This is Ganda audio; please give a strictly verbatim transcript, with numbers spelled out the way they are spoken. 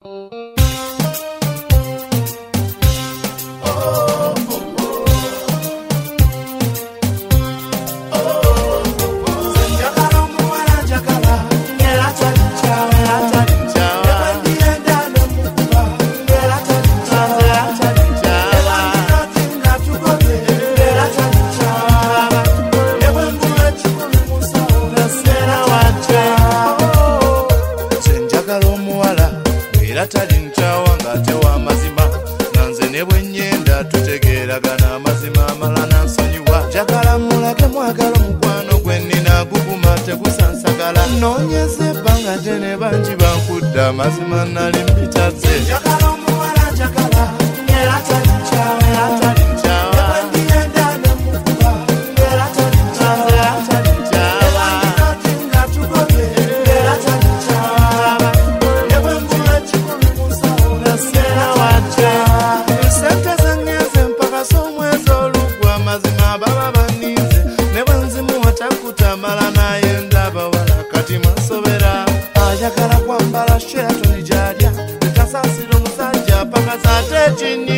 Mazima nali mbitaze Jakala omuwala jakala era tali kyawe era tali kyawe ebwendienda nemukuba era tali kyawe era tali kyawe ebwandinatinga tugobye era tali kyawe ebwengula ekikulu musawo nasera watya sente zengeze mpaka somwezi olugwa mazima baba banize ne bwenzimuwa takutamala naye ndaba wala kati masobera ayagala kwambala sheto nijarya tasasiro musajja paka sate chini